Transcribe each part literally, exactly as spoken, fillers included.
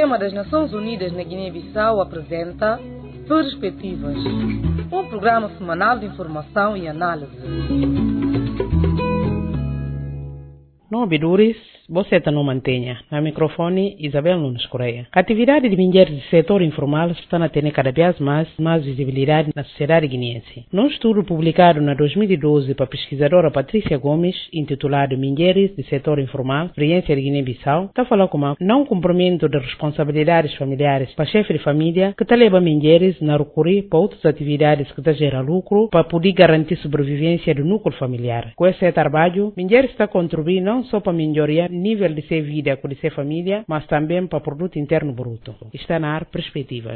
Sistema das Nações Unidas na Guiné-Bissau apresenta Perspectivas, um programa semanal de informação e análise. Não obedures, você está no mantenha. Na microfone, Isabel Nunes Correia. A atividade de mulheres do setor informal está a ter cada vez mais, mais visibilidade na sociedade guineense. Num estudo publicado em dois mil e doze pela pesquisadora Patrícia Gomes, intitulado Mulheres do Setor Informal, Experiência de Guiné-Bissau, está a falar como não cumprimento de responsabilidades familiares para chefe de família, que está levando mulheres a recorrer para outras atividades que estão gerando lucro para poder garantir a sobrevivência do núcleo familiar. Com esse trabalho, mulheres estão a contribuir não só para melhorar o nível de sua vida com a sua família, mas também para o produto interno bruto. Está na ar Perspectivas.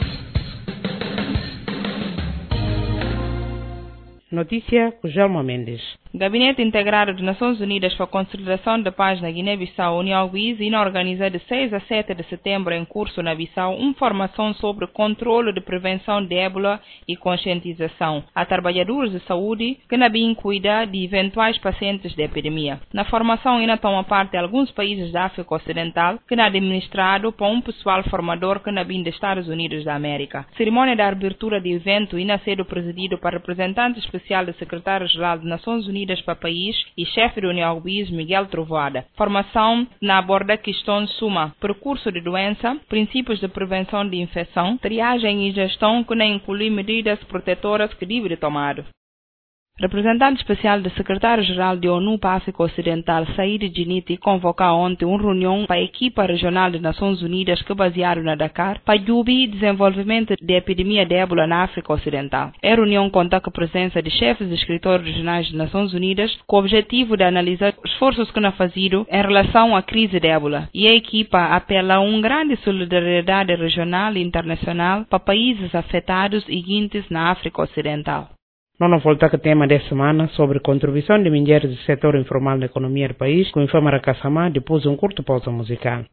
Notícia com Jalma Mendes. Gabinete Integrado das Nações Unidas para a Consolidação da Paz na Guiné-Bissau, União Guiana, organiza de seis a sete de setembro em curso na Bissau uma formação sobre controle de prevenção de ébola e conscientização a trabalhadores de saúde que na bem cuida de eventuais pacientes de epidemia. Na formação ainda toma parte alguns países da África Ocidental que na administrado por um pessoal formador que na bem dos Estados Unidos da América. Cerimônia da abertura do evento ainda sendo presidido por representante especial do secretário-geral das Nações Unidas para o país e chefe da União Guiana, Miguel Trovoada. Formação na aborda questões suma, percurso de doença, princípios de prevenção de infecção, triagem e gestão que nem inclui medidas protetoras que devem tomar. Representante especial do secretário-geral da ONU para a África Ocidental, Said Djiniti, convocou ontem uma reunião para a equipa regional das Nações Unidas que basearam na Dakar para o desenvolvimento da epidemia de ébola na África Ocidental. A reunião conta com a presença de chefes de escritórios regionais das Nações Unidas com o objetivo de analisar os esforços que não fazido em relação à crise de ébola. E a equipa apela a uma grande solidariedade regional e internacional para países afetados e guintes na África Ocidental. Não volta que tema desta semana sobre a contribuição de mulheres do setor informal na economia do país, com Infâmara Kassamá, depois de um curto pausa musical.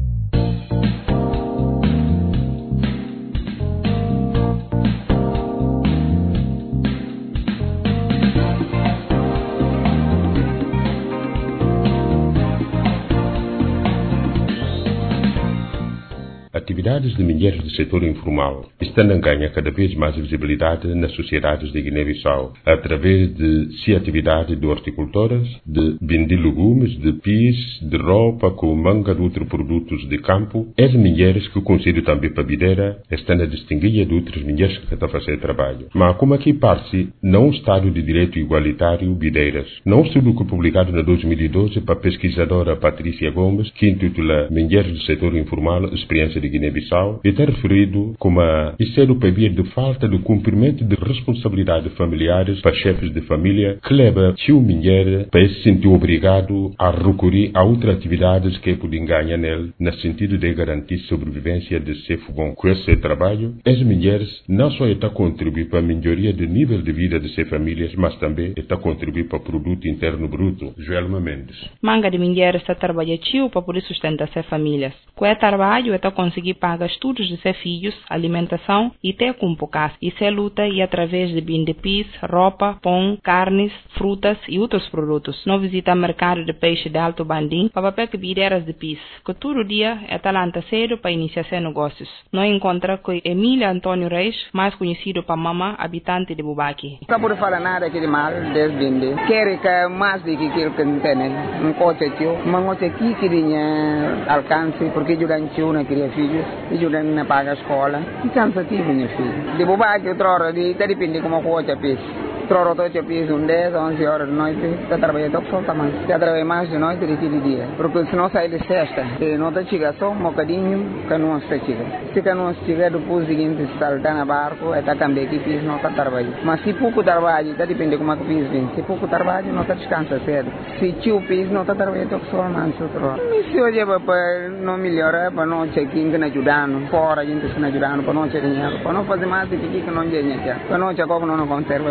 Atividades de mulheres do setor informal estão a ganhar cada vez mais visibilidade nas sociedades de Guiné-Bissau, através de sua atividade de horticultoras, de vender legumes, de pis, de roupa, com manga de outros produtos de campo. As mulheres que o Conselho também para Videira estão a distinguir de outras mulheres que estão a fazer trabalho. Mas como aqui parte não um Estado de Direito Igualitário, Videiras, não um estudo que publicado em dois mil e doze para a pesquisadora Patrícia Gomes, que intitula Mulheres do Setor Informal, Experiência de Guiné-Bissau, está referido como a ser o pedido de falta de cumprimento de responsabilidades familiares para chefes de família que leva a mulher para se sentir obrigado a recorrer a outras atividades que podem ganhar nele, no sentido de garantir a sobrevivência de seu fogão. Com esse trabalho, as mulheres não só estão a contribuir para a melhoria do nível de vida de suas famílias, mas também estão a contribuir para o produto interno bruto. Joelma Mendes. Manga de mulheres está trabalhando para poder sustentar suas famílias. Com esse trabalho, está conseguir pagar estudos de seus filhos, alimentação e ter com poucas. Isso é luta e através de bem de pis, roupa, pão, carnes, frutas e outros produtos. Não visita o mercado de peixe de Alto Bandim para papel que bideiras de pis, que todo dia é talanta cedo para iniciar seus negócios. Não encontra com Emília Antônio Reis, mais conhecido para Mama, habitante de Bubaki. Não pode falar nada aqui de mal, desde vender. Quer que mais do que aquilo que não tem, um coche tio, mas um coche aqui que tinha alcance, porque durante eu não queria filhos. E ajudando a pagar a escola. E cansativo, minha filha. De bobagem, outra hora, de, depende como eu vou a peixe. Outra hora, eu fiz um dez, onze horas de noite. Eu trabalhei até o sol também. Eu trabalhei mais de noite do que de dia. Porque se não sair de sexta, não está chegando só um bocadinho, que não está chegando. Se não chega depois do seguinte, saltar na barco, está também que fiz, não está trabalhando. Mas se pouco trabalho, está depende como é que fiz, vem. Se pouco trabalho, não está descansa cedo. Se tio fiz, não está trabalhando até o sol, mas outra hora. E se hoje é para não melhorar, para não chegar que não ajudando, fora a gente se não ajudando, para não ter dinheiro, para não fazer mais do que que não tem dinheiro. Para não chegar como não conserva peixe.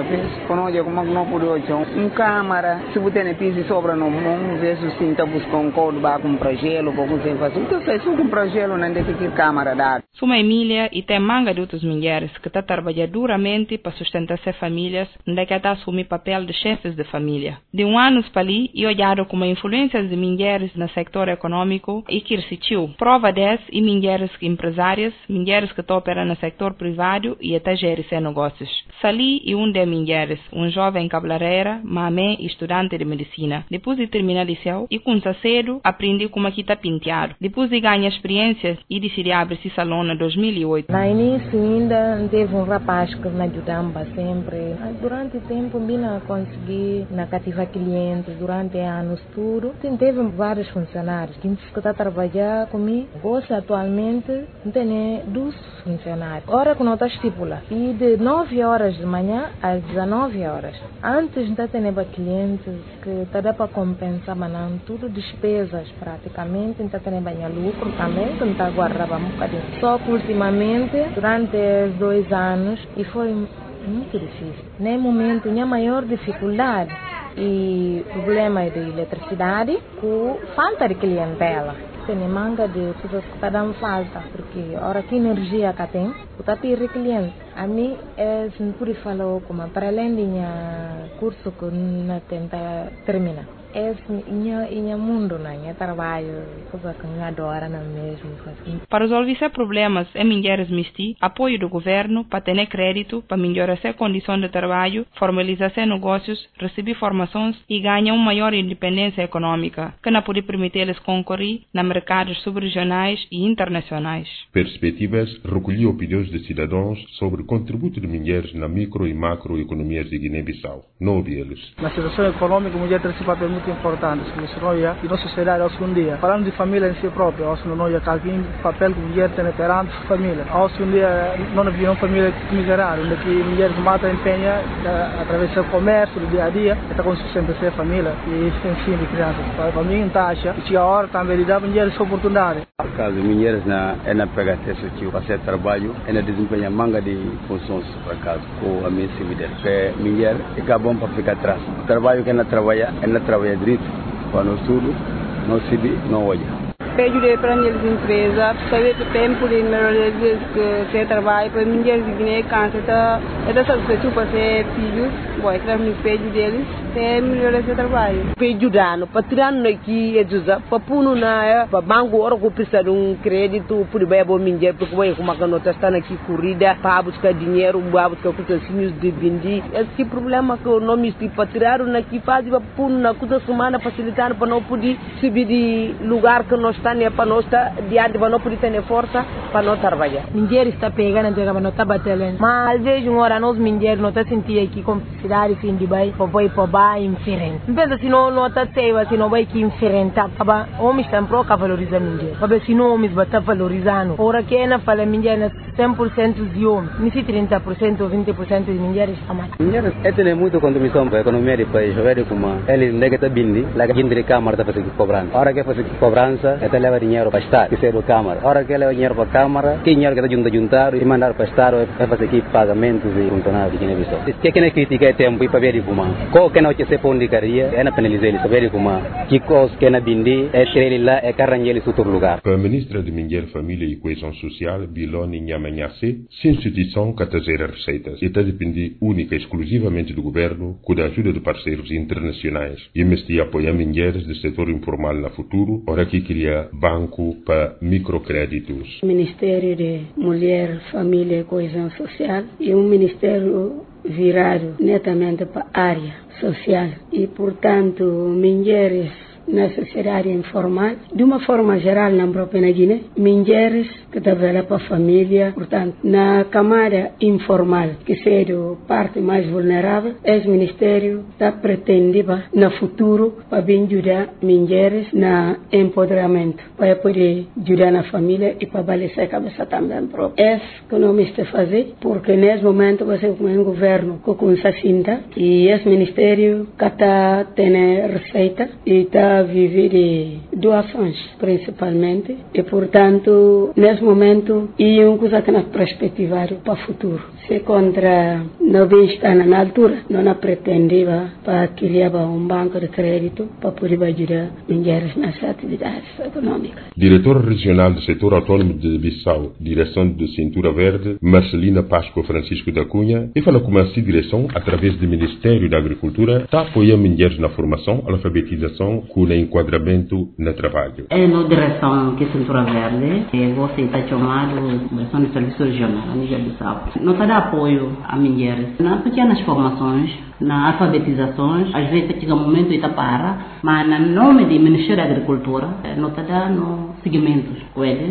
Quando como não pode hoje, um câmara, se você tem piso sobra no mundo, vezes sim tá buscando um código para comprar gelo, para conseguir fazer. Então faz um comprar gelo, não tem que câmara dar. Suma Emília e tem manga de outras mulheres que está trabalhando duramente para sustentar suas famílias, onde que está assumir papel de chefes de família. De um ano para ali, e olhado como a influência de mulheres no sector econômico e que resistiu. Prova dessa e mulheres empresárias, mulheres que estão operando no sector privado e até gerem seus negócios. Sali e um de mulheres, um jovem cabeleireira, mamãe e estudante de medicina. Depois de terminar o liceu e com cedo, aprendi como aqui está penteado. Depois de ganhar experiência e decidir abrir esse salão em dois mil e oito. Na início ainda teve um rapaz que me ajudava sempre. Durante o tempo, eu consegui na cativar clientes durante anos tudo. Teve vários funcionários que estão a trabalhar comigo. Hoje, atualmente, tenho dois funcionários. Hora que não está estipulada. E de nove horas de manhã às dezenove horas. Antes, não tinha clientes que está para compensar, mas tudo despesas praticamente. Não tinha lucro também, que não está guardando um bocadinho. Só que ultimamente, durante os dois anos, e foi muito difícil. Nem momento, minha maior dificuldade e problema de eletricidade com falta de clientela. Tem manga de coisas que está dando falta, porque a hora que energia que tem, está perdendo cliente. A mim, é sempre falou como para além do curso que não tenta terminar. É em mundo, não é trabalho, coisa que não adora não mesmo. Assim. Para resolver esses problemas, as mulheres misti apoio do governo para ter crédito, para melhorar sua condição de trabalho, formalizar seus negócios, receber formações e ganhar uma maior independência econômica, que não pode permitir-lhes concorrer nos mercados subregionais e internacionais. Perspectivas recolhiu opiniões de cidadãos sobre o contributo de mulheres na micro e macroeconomias de Guiné-Bissau. Não ouvi eles. Na situação econômica, a mulher tem esse papel muito importante, se não ia, e na sociedade, hoje um dia, falando de família em si própria, hoje não ia, aqui o papel que a mulher tem perante a família, hoje um dia, não havia uma família miserável, onde que mulheres matam empenha, através do comércio, do dia a dia, está com sustentar a família e ensino de crianças. Para mim, não taxa, e chega a hora também de dar mulheres oportunidade. Caso mulheres na é na pegar acesso que fazer trabalho, é na desempenhar manga de funções por acaso, com a minha civilidade. Porque mulher é bom para ficar atrás. O trabalho que ela trabalha, ela trabalha direito, para no estudo, não se não olha. Pedir para as empresas, saber que tempo de melhorar que se trabalha para mulheres de Guiné, cansa, está está satisfeito para ser filhos, bom, é que me pede deles, é melhorar esse trabalho. Pedir dano, para tirar aqui, é dizer, para pôr na, para banco, hora que precisa de um crédito, por bem bom mulher, porque vai como a canota está aqui corrida, para buscar dinheiro, para buscar coisas de vender, esse problema que o nome está para tirar aqui, faz para pôr na coisa semana facilitando para não poder subir de lugar que nós é para nós estar diante, para não poder ter força para não trabalhar. Mulher está pegando, para não estar batendo. Mas às vezes, uma hora, nós mulheres não está sentindo aqui complexidade, fim de bem, para vai para baixo, diferente. Não pensa se não está tendo, se não vai aqui diferente. Homens estão para valorizar a mulher. Para se não homens estão valorizando. Ora que é na fala mulher, cem por cento de homens, nem se trinta por cento ou vinte por cento de mulheres estão mais. Mulheres, é ter muito contribuição para a economia do país. Ver como eles não querem bindi, lá que a gente de câmara está fazendo cobrança. Ora que fazer cobrança, é leva dinheiro para estar, que seja a Câmara. Ora que leva dinheiro para a Câmara, que dinheiro que está junto a juntar e mandar para estar é fazer aqui pagamentos e funcionários de Guiné-Bissau. Se quem critica é tempo e para ver como qual que não te se põe de caria é na penalizar ele, saber como que coisa que na bindi é tirar ele lá é carranhar ele em outro lugar. A ministra de Mulher, Família e Coesão Social, Biloni Nhamanhasse, sem instituição que trazer receitas e está depender única e exclusivamente do governo com a ajuda de parceiros internacionais e investir apoiar mulheres do setor informal no futuro, ora que cria banco para microcréditos. Ministério de Mulher, Família e Coesão Social e um ministério virado netamente para a área social e, portanto, mulheres na sociedade informal, de uma forma geral na própria Guiné, mulheres que trabalham para a família, portanto, na camada informal, que seja a parte mais vulnerável, esse ministério está pretendendo, no futuro, para bem ajudar mulheres no empoderamento, para poder ajudar na família e para balizar a cabeça também própria. É isso que nós estamos a fazer, porque nesse momento você como um governo que com essa cinta, e esse ministério que está tendo receita e está está a viver de doações, principalmente, e, portanto, nesse momento, e uma coisa que nós perspectivar para o futuro. Se contra não está na altura, não pretendia para criar um banco de crédito para poder ajudar mulheres nas atividades econômicas. Diretora Regional do Setor Autônomo de Bissau, Direção de Cintura Verde, Marcelina Páscoa Francisco da Cunha, e fala como essa direção, através do Ministério da Agricultura, está apoiando mulheres na formação, alfabetização, com o enquadramento no trabalho. É na direção que Cintura Verde, e você está chamado direção de serviço regional, a nível de Bissau. Não está dando apoio a mulheres nas pequenas formações, na alfabetizações, às vezes chega um momento e está para, mas no nome do Ministério da Agricultura, não está dando seguimentos com ele,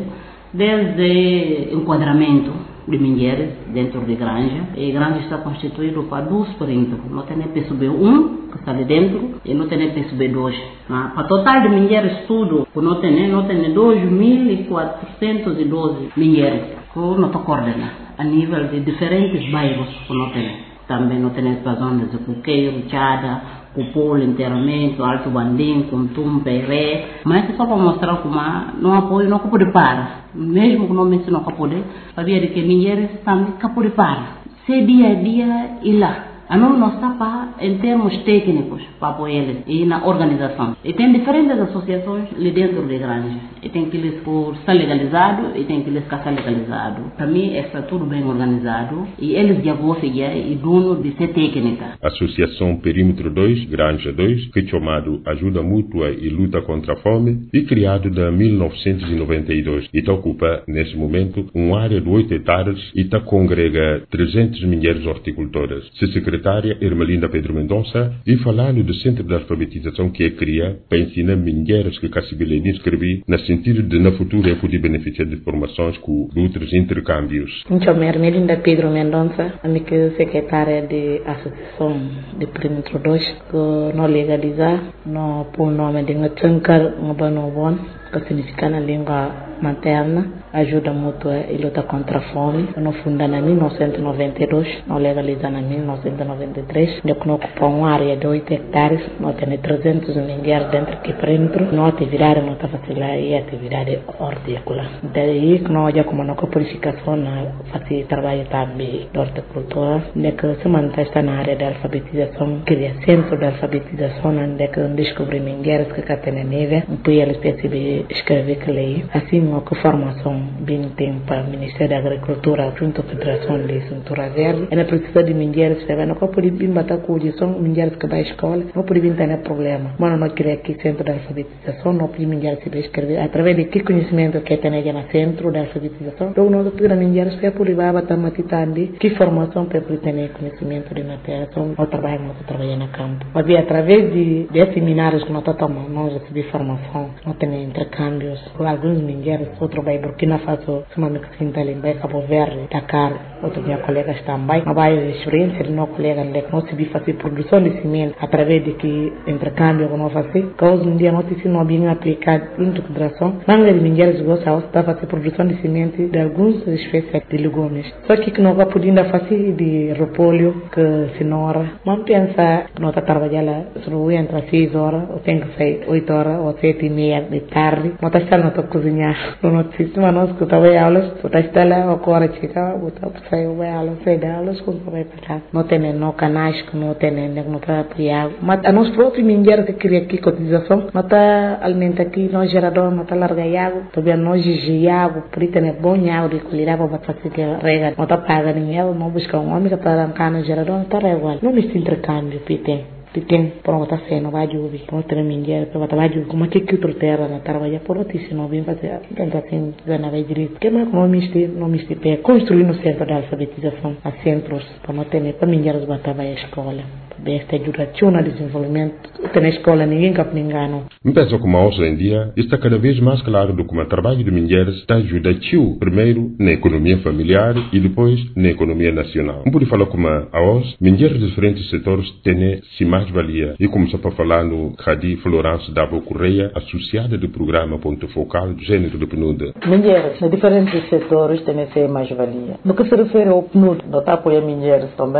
desde enquadramento de mulheres dentro de granja. E a granja está constituída por dois perímetros. Não tem nem P S B um, que está ali dentro, e não tem nem P S B dois. Para o total de mulheres, tudo, não tem, não tem dois mil quatrocentos e doze mulheres que não está coordenando a nível de diferentes bairros que não tem. Também não tem as zonas de Coqueiro, Chada, Cupolo, Interamento, Alto Bandim, Contum, Peré. Mas é só para mostrar como não apoio, não pode parar. Mesmo que não mencionou que pode, sabia de que mulheres também pode parar. Se dia a dia e lá. A não não está para, em termos técnicos, para apoiar eles e na organização. E tem diferentes associações ali dentro de granja. E tem que eles por estar legalizado e tem que eles estar legalizado. Para mim, está tudo bem organizado e eles já vão seguir e dono de ser técnica. Associação Perímetro dois, Granja dois, que é chamado Ajuda Mútua e Luta contra a Fome, e criado em mil novecentos e noventa e dois. E ocupa, nesse momento, uma área de oito hectares e está congrega trezentas mulheres horticultoras. Se secretária Ermelinda Pedro Mendonça e falando do Centro de Alfabetização que é cria para ensinar mulheres que conseguem escrever no sentido de na futura é poder beneficiar de formações com outros intercâmbios. Me chamo Ermelinda Pedro Mendonça, a minha secretária de Associação de Perímetro dois, que não legalizar, não por nome de Ngatsangkar Ngabanobon, que significa na língua materna, ajuda mútua e luta contra a fome. Não funda em mil novecentos e noventa e dois, não legaliza em mil novecentos e noventa e três, onde não ocupa uma área de oito hectares, não tem trezentos mulheres dentro que perímetro, não atividade não está fazendo e atividade hortícola. Daí que nós já como não com purificação, fazemos trabalho também de horticultura, onde que se mantém na área de alfabetização, que é centro de alfabetização, onde que descobri mulheres que têm nível, um eles percebem escrever que ler, assim uma formação bem tem para o Ministério da Agricultura junto à Federação de Cintura Verde. É precisa de mulheres que não pode vir bater com são mulheres que vai à escola, não pode vir ter problema. Mas não queria que centro de alfabetização não pode mulheres se escrever através de que conhecimento que tem no centro de alfabetização. Então não pode mulheres que por ir bater matitandi que formação para ter conhecimento de matéria. Então o trabalho não trabalha no campo. Mas através de, de seminários que nós tomamos, nós recebemos formação, nós temos intercâmbios com algumas mulheres, outro vai Burkina Faso, uma mexicana ali, vai Cabo Verde, Dakar, outro minha colega está em Bahia, mas a experiência de nosso colega ali, que nós se fazer produção de cimento através de que intercâmbio que nós fazemos, que hoje em dia nós não bem aplicado junto com a federação, não é de mulheres gostam de fazer produção de cimento de algumas espécies de legumes. Só que que nós vamos poder fazer de repolho, que cenoura, não pensa que nós está trabalhando só entre seis horas, ou tem que sair oito horas, ou sete e meia de tarde, nós está não está cozinhar, não sistema nós que estava em aulas, está está lá, o cora chica, botar para sair vai aulas, sai da aulas, quando vai para não tem não canais, não tem não está apoiado, mas a nós próprios mulheres que queria aqui cotização, não está alimenta aqui, não gerador, não está larga água, também não gigi água, por isso é bom água de colher para fazer que rega, não está pagando nem ela, não busca um homem que está arrancando no gerador, não está igual, não existe intercâmbio, pitem. Tem para botar fé, não vai ouvir, para botar minha para botar vai ouvir, como é que que outro terra na trabalhar por outro se não vem fazer, tenta assim, ganhar vai direito, que mais não me este, não me este pé, construir no centro de alfabetização, a centros, para não ter, para minha os botar vai à escola, para esta duração no desenvolvimento, tem na escola ninguém cap ninguém. Me penso como hoje em dia está cada vez mais claro do que o trabalho de mulheres está ajuda tio primeiro na economia familiar e depois na economia nacional. Não pode falar como a hoje mulheres de diferentes setores têm se mais valia e começou para falar no Cadi Florence Dabo Correia, associada do programa Ponto Focal do Gênero do P N U D. Mulheres de diferentes setores têm ser mais valia. No que se refere ao P N U D, nós apoiamos mulheres também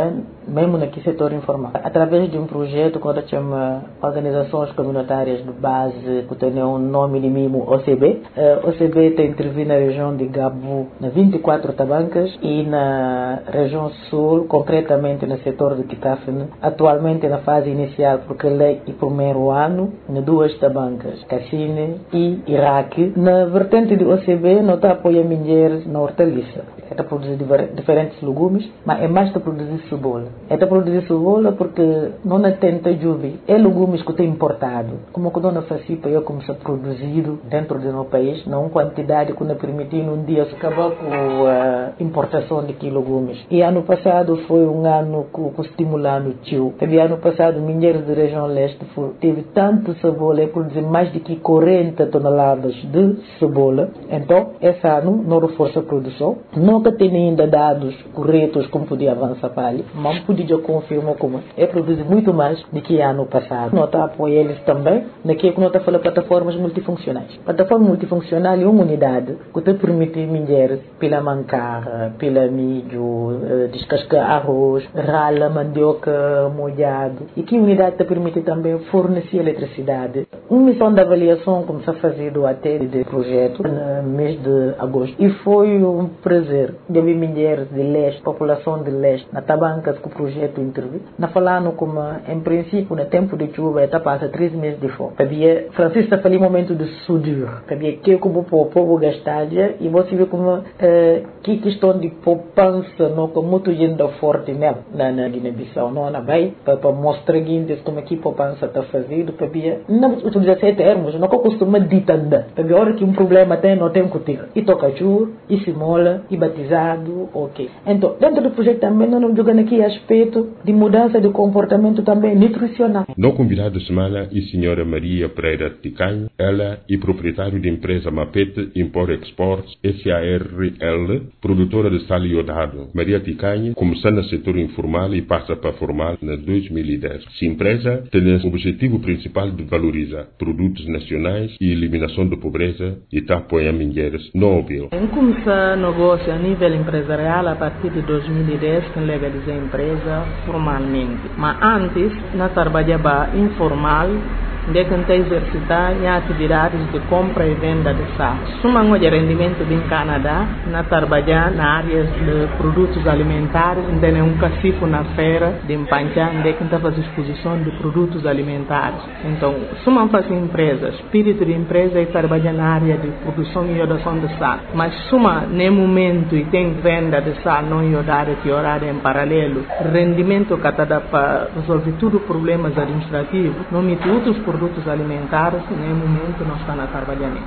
mesmo naquele setor informal. Através de um projeto que se chama Organizações Comunitárias de Base, que tem um nome de mimo O C B. Uh, O C B tem intervindo na região de Gabu, na vinte e quatro tabancas, e na região sul, concretamente no setor de Kitafene, atualmente na fase inicial, porque ele é o primeiro ano, em duas tabancas, Cassine e Iraque. Na vertente do O C B, não está apoiando mulheres na hortaliça. Está a produzir diferentes legumes, mas é mais para produzir cebola. É para produzir cebola porque não tenta juve. É legumes que tem importado. Como que não faz para eu começar a produzir dentro do nosso país, não quantidade que não permitir um dia acabar com a importação de que legumes. E ano passado foi um ano que, que estimulando o tio. Teve ano passado, mulheres da região leste foi, teve tanto cebola, é produzir mais de que quarenta toneladas de cebola. Então, esse ano não reforça a produção. Nunca tem ainda dados corretos como podia avançar para ali, mas podia confirmar como é produzir muito mais do que ano passado. Nós está apoiando eles também naquilo que nós está falando plataformas multifuncionais. Plataforma multifuncional é uma unidade que te permite mulheres pela mancar, pela milho, descascar arroz, rala, mandioca, molhado, e que unidade te permite também fornecer eletricidade. Uma missão de avaliação começou a fazer do até de projeto no mês de agosto e foi um prazer de ver mulheres de leste, população de leste, na tabancas que o projeto interviu, na falando como, em princípio, no tempo de chuva, está passa três meses de fome. Havia, Francisco está falando momento de sudor, havia que como o povo gastaria, e você vê como eh, que questão de poupança, não, com muito gente forte nela, na, na Guiné-Bissau, não, na vai, para mostrar guindes como que poupança está fazendo, para ver, não utilizar sete termos, não costuma ditanda, para ver a hora que um problema tem, não tem que ter, e toca chur, e se mola, e batizado, ok. Então, dentro do projeto também, nós jogamos aqui aspecto de mudança de comportamento também nutricional. No convidado de semana é a senhora Maria Pereira Ticanho, ela é proprietária da empresa Mapete Import Exports S A R L, produtora de sal iodado. Maria Ticanho começou no setor informal e passa para formal em dois mil e dez. Essa empresa tem o objetivo principal de valorizar produtos nacionais e eliminação da pobreza e está apoiando mulheres no Obel. Começar negócio a nível empresarial a partir de dois mil e dez que legalizei a empresa formalmente. Mas antes, na trabalhava informal, de que exercitar em atividades de compra e venda de sal. Suma de rendimento em Canadá, na trabalhar na área de produtos alimentares, tem um cacifo na feira de Empanchá, onde que está fazendo exposição de produtos alimentares. Então, suma faz empresa, espírito de empresa e trabalhar na área de produção e iodação de sal. Mas suma, no momento, e tem venda de sal não iodada que horário em paralelo, rendimento que está para resolver todos os problemas administrativos, não me outros produtos alimentares, no momento não está na trabalhando.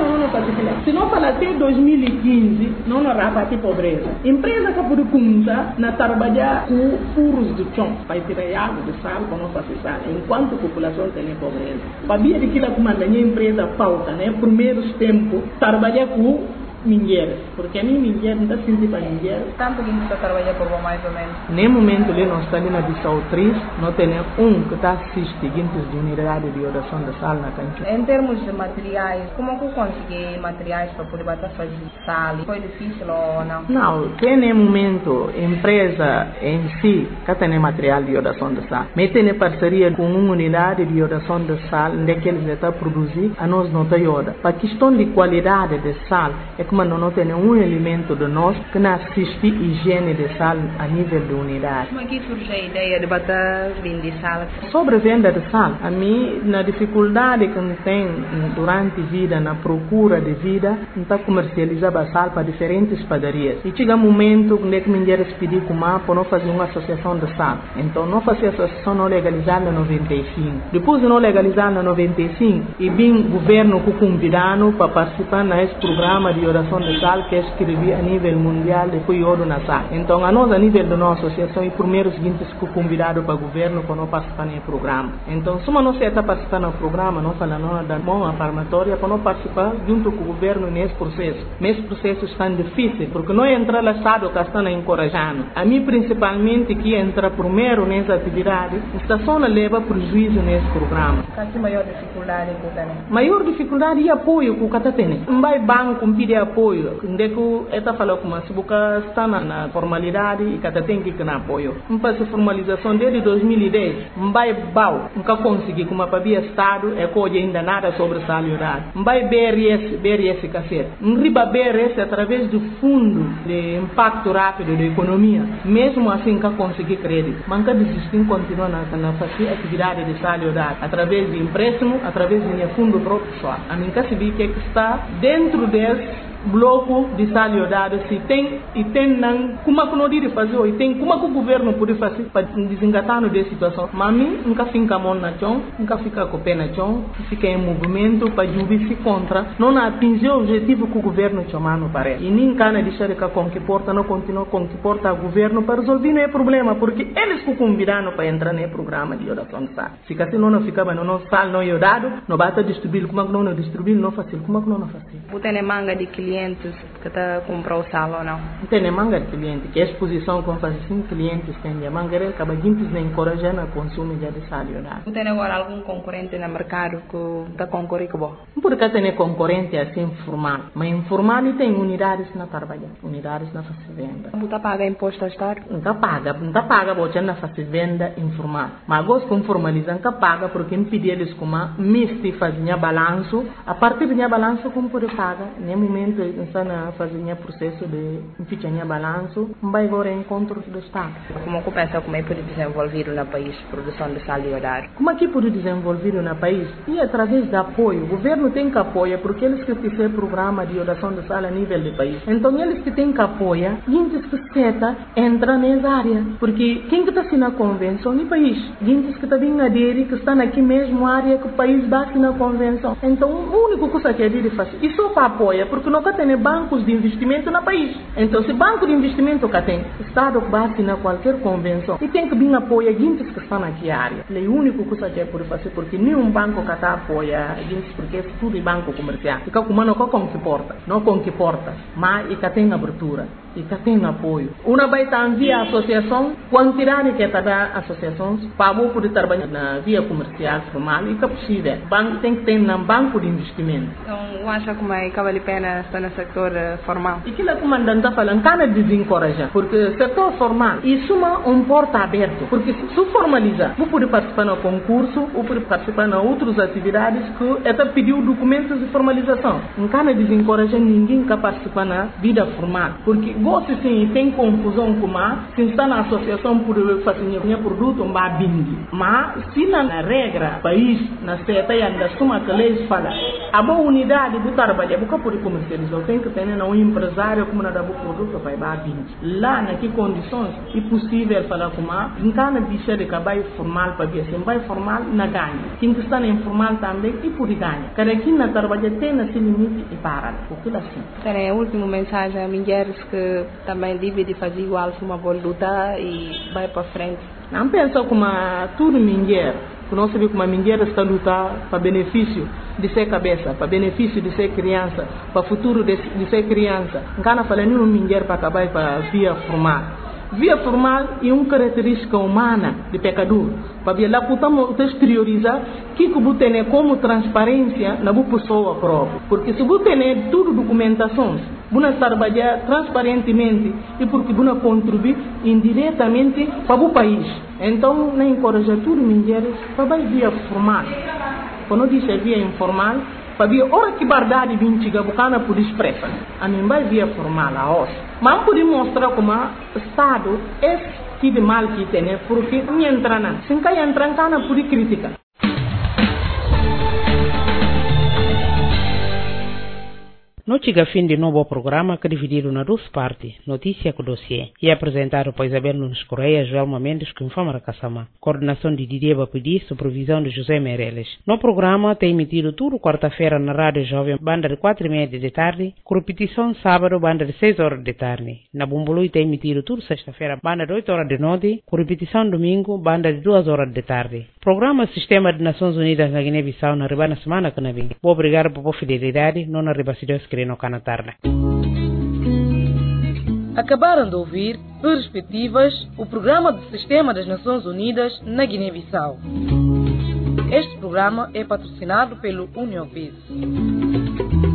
Se não falar até dois mil e quinze, não haverá para pobreza. Empresa que pode começar a trabalhar com furos de chão, para tirar água de sal, para não fazer sal, enquanto a população tem pobreza. Para ver que a comanda a empresa falta, né? Primeiros tempos, trabalhar com mulheres, porque a minha mulher não está sentindo para mulher. Tanto que está trabalhando por mais ou menos? Nem momento ali nós estamos na Bissau três, não tem um que está assistindo de unidade de oração da sal na cancha. Em termos de materiais, como que consegui materiais para poder bater fazer sal? Foi difícil ou não? Não, tem nem momento empresa em si que tem material de oração da sal. Mas tem parceria com uma unidade de oração da sal, onde que eles estão produzindo, a nós não tem yoda. Para questão de qualidade de sal, é que mas não tem nenhum elemento de nós que não assiste higiene de sal a nível de unidade. Como é que surge a ideia de bater vender sal? Sobre a venda de sal, a mim, na dificuldade que tem durante a vida, na procura de vida, está comercializando a sal para diferentes padarias. E chega um momento onde que mulheres pedir como para não fazer uma associação de sal. Então, não fazer associação não legalizada em noventa e cinco. Depois de não legalizar em noventa e cinco, e bem o governo que convidando para participar nesse programa de oração de sal que escrevi a nível mundial de cuidado na sal. Então, a nós, a nível da nossa associação, e primeiro seguinte, que convidado para o governo para não participar no programa. Então, se não está participando no programa, não fala não da mão afirmatória para não participar junto com o governo nesse processo. Nesse processo está difícil, porque não entra o Estado que está encorajando. A mim, principalmente, que entra primeiro nessa atividade, está só leva prejuízo nesse programa. Qual é a maior dificuldade que tem? Maior dificuldade e apoio que o Cata tem. Não vai banco pedir apoio, onde é que esta falou como se você está na, na formalidade e cada tem que ter apoio. Não faz formalização desde dois mil e dez, não vai bau, nunca consegui como a Pabia Estado é que ainda nada sobre salariedade. Não vai B R S, B R S cacete. Não riba B R S através do fundo de impacto rápido da economia. Mesmo assim, nunca consegui crédito. Mas nunca desisti, continua na, na fazer atividade de salariedade através de empréstimo, através de meu fundo próprio pessoal. A mim nunca se vi que está dentro desse bloco de salariedade, se tem e tem não, como é que não deve fazer, e tem como é que o governo pode fazer para desengatar no dessa situação. Mas a mim nunca fica a mão na chão, nunca fica com o pé na chão, fica em movimento para jubilar-se contra, não atingir o objetivo que o governo chama no parece. E nem cana deixar que com que porta, não continua com que porta o governo para resolver não é problema, porque eles que convidaram para entrar no programa de oração de sal. Se assim não ficava no sal não é dado, não basta distribuir, como é que não distribuir, não fácil, como é que não é fácil. Você manga de clientes que está comprando o sal ou não? Não tem manga de cliente, que a exposição com fazer sim clientes tem a manga, ele acaba de encorajar no consumo de sal. Não tem agora algum concorrente no mercado que está concorrendo com você? Não porque tem concorrente assim formal, mas informal tem unidades na trabalho, unidades na fazer venda. Não está paga imposto ao Estado? Não está paga, não está paga você na fazer venda informal. Mas gosto com formalizar, não está paga porque me pedi eles como misti fazer balanço, a partir do balanço como pode pagar, no momento está na fazer processo de ficar balanço, vai agora encontro do Estado. Como que pensa como é que pode desenvolver no país produção de salariedade? Como é que pode desenvolver no país? E através de apoio. O governo tem que apoiar porque eles que fizeram programa de oração de sala a nível do país. Então eles que têm que apoiar, gente que seta entra nessa área. Porque quem que está assinando a convenção no país? Gente que está vindo aderir, que está aqui mesmo área que o país vai assinar a convenção. Então o único que você quer dizer é fazer isso para apoiar, porque não tem bancos de investimento no país. Então, se banco de investimento que tem, o Estado vai assinar qualquer convenção e tem que vir apoiar gente que estão aqui na área. É o único que você quer fazer, porque nenhum banco que está apoia gente, porque é tudo banco comercial. E como não com que porta, não com que porta, mas e que tem abertura, e que tem apoio. Uma vai estar via associação, quantidade que está da associações, para poder trabalhar na via comercial formal e que é possível. Banco tem que ter um banco de investimento. Então, acha como é que vale a pena estar no setor formal? E que o comandante está falando, está desencorajar, porque setor formal, isso é um porta aberto, porque se formalizar, você pode participar no concurso, ou pode participar em outras atividades que até pediu documentos de formalização. Não está desencorajar ninguém que participa na vida formal, porque gosto sim, tem confusão com a, se está na associação por fazer meu produto, um babindi. Mas se na regra, país, na seta e anda suma que leis fala, a boa unidade do trabalho, porque por comercializar, tem que ter um empresário como nada bom produto para babindi. Lá, naquelas condições, é possível falar com a, não está na bicha de acabar formal para ver, se vai formal, na ganha. Quem está na informal também, e por ganha. Cada quem na trabalho tem esse limite e para, porque assim. Tem a última mensagem a mulheres que também devem fazer igual se uma boa luta e vai para frente. Não pensa como tudo mulher, que não sabe como a mulher está lutando para benefício de ser cabeça, para benefício de ser criança, para futuro de, de ser criança. Não fala nenhuma mulher para acabar para via formal. Via formal é uma característica humana de pecador. Para ver lá, podemos priorizar que você tem como transparência na pessoa própria. Porque se você tem tudo documentações, você trabalhar transparentemente e porque você contribui indiretamente para o país. Então, não encoraja tudo mulheres para via formal. Quando diz via informal, para ver hora que verdade vintiga bucana por expressa. A mim vai via formal a os. Mas pode mostrar como o Estado é que de mal que tem, porque não entra na. Se não entra na por crítica. No chega fim de novo programa que dividido na duas partes, notícia com dossiê, e apresentado por Isabel Nunes Correia e Joelma Mendes com Fama Caçama. Coordenação de Didier Bapedi, supervisão de José Meireles. No programa tem emitido tudo quarta-feira na Rádio Jovem, banda de quatro e meia de tarde, com repetição sábado, banda de seis horas de tarde. Na Bumbului tem emitido tudo sexta-feira, banda de oito horas de noite, com repetição domingo, banda de duas horas de tarde. Programa Sistema de Nações Unidas na Guiné-Bissau na riba na semana que na vem. Obrigado por fidelidade, não na riba se Deus querer no Canatarna. Acabaram de ouvir Perspectivas, o programa do Sistema das Nações Unidas na Guiné-Bissau. Este programa é patrocinado pelo União Peace.